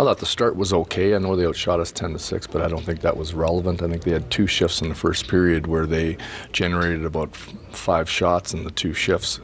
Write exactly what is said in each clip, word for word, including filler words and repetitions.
I thought the start was okay. I know they outshot us ten to six, but I don't think that was relevant. I think they had two shifts in the first period where they generated about f- five shots in the two shifts.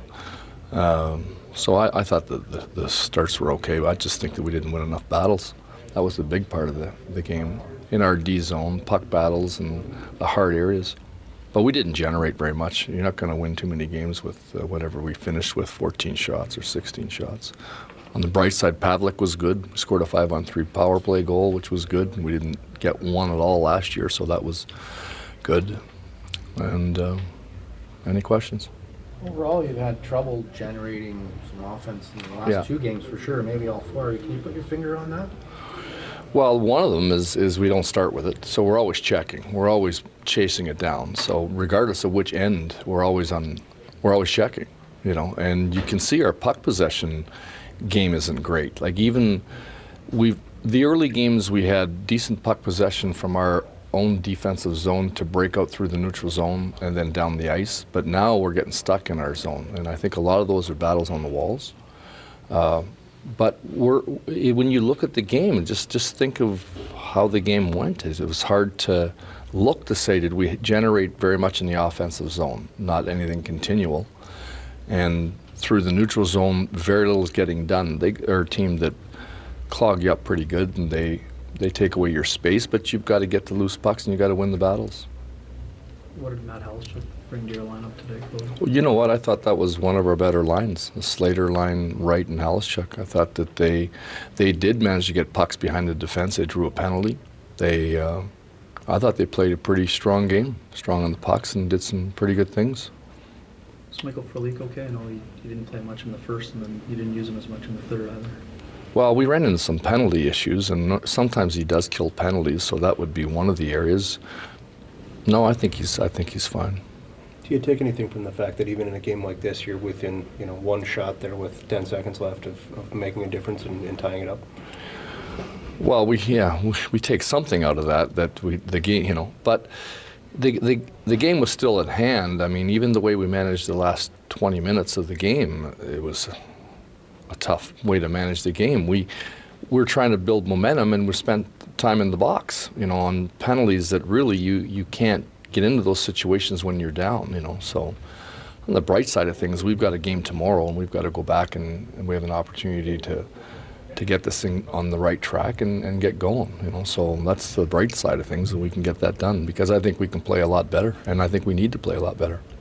Um, so I, I thought that the, the starts were okay, but I just think that we didn't win enough battles. That was the big part of the, the game. In our D zone, puck battles and the hard areas. But we didn't generate very much. You're not going to win too many games with uh, whatever we finished with, fourteen shots or sixteen shots. On the bright side, Pavlik was good. We scored a five-on-three power play goal, which was good. We didn't get one at all last year, so that was good. And uh, any questions? Overall, you've had trouble generating some offense in the last Yeah. two games for sure, maybe all four. Can you put your finger on that? Well, one of them is is we don't start with it, so we're always checking. We're always chasing it down. So regardless of which end, we're always on. We're always checking, you know. And you can see our puck possession game isn't great. Like even we, the early games we had decent puck possession from our own defensive zone to break out through the neutral zone and then down the ice. But now we're getting stuck in our zone, and I think a lot of those are battles on the walls. Uh, But we're, when you look at the game and just, just think of how the game went, it was hard to look to say, did we generate very much in the offensive zone? Not anything continual. And through the neutral zone, very little is getting done. They are a team that clog you up pretty good, and they, they take away your space, but you've got to get to loose pucks and you've got to win the battles. What did Matt Halschuk bring to your lineup today, Cody? Well, you know what? I thought that was one of our better lines, the Slater line, Wright and Halschuk. I thought that they they did manage to get pucks behind the defense. They drew a penalty. They, uh, I thought they played a pretty strong game, strong on the pucks, and did some pretty good things. Is Michael Frolik okay? I know he, he didn't play much in the first, and then you didn't use him as much in the third either. Well, we ran into some penalty issues, and sometimes he does kill penalties, so that would be one of the areas. No, I think he's I think he's fine. Do you take anything from the fact that even in a game like this, you're within, you know, one shot there with ten seconds left of, of making a difference and, and tying it up? Well, we yeah we, we take something out of that that we the game you know, but the the the game was still at hand. I mean, even the way we managed the last twenty minutes of the game, it was a, a tough way to manage the game. We we're trying to build momentum, and we spent time in the box, you know, on penalties that really you you can't get into those situations when you're down, you know. So on the bright side of things, we've got a game tomorrow, and we've got to go back and, and we have an opportunity to to get this thing on the right track and, and get going, you know. So that's the bright side of things, that we can get that done, because I think we can play a lot better, and I think we need to play a lot better.